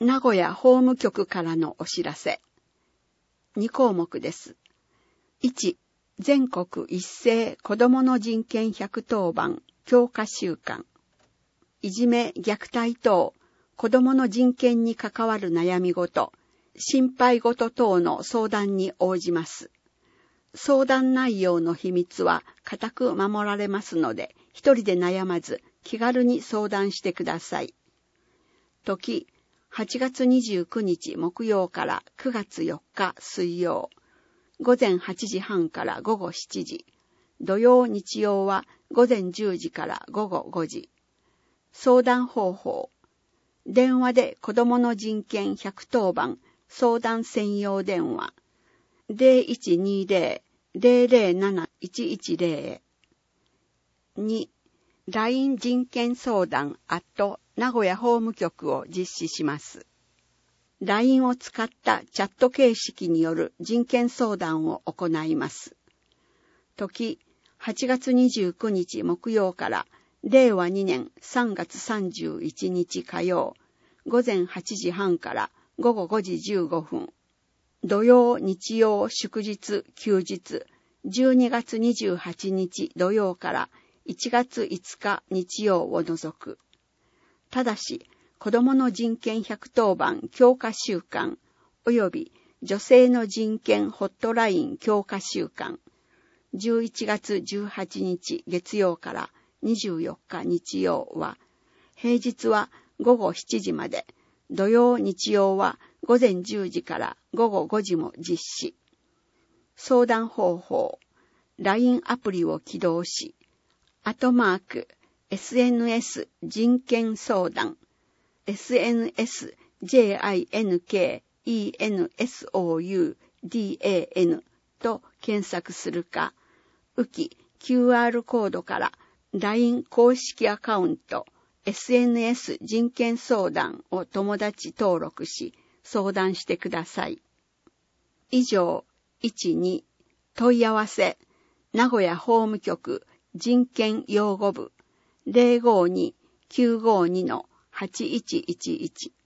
名古屋法務局からのお知らせ。2項目です。1、全国一斉子どもの人権110番強化週間。いじめ、虐待等、子どもの人権に関わる悩み事、心配事等の相談に応じます。相談内容の秘密は固く守られますので、一人で悩まず気軽に相談してください。時、8月29日木曜から9月4日水曜、午前8時半から午後7時、土曜日曜は午前10時から午後5時。相談方法。電話で子どもの人権110番相談専用電話 0120-007-110 2、LINE 人権相談名古屋法務局を実施します。LINE を使ったチャット形式による人権相談を行います。時、8月29日木曜から令和2年3月31日火曜、午前8時半から午後5時15分。土曜、日曜、祝日、休日、12月28日土曜から1月5日日曜を除く。ただし、子どもの人権110番強化週間及び女性の人権ホットライン強化週間、11月18日月曜から24日日曜は、平日は午後7時まで、土曜日曜は午前10時から午後5時も実施。相談方法。LINE アプリを起動し、SNS 人権相談、SNS JINKENSOUDAN と検索するか、浮き QR コードから LINE 公式アカウント、SNS 人権相談を友達登録し、相談してください。以上、1-2、問い合わせ、名古屋法務局人権擁護部 052-952-8111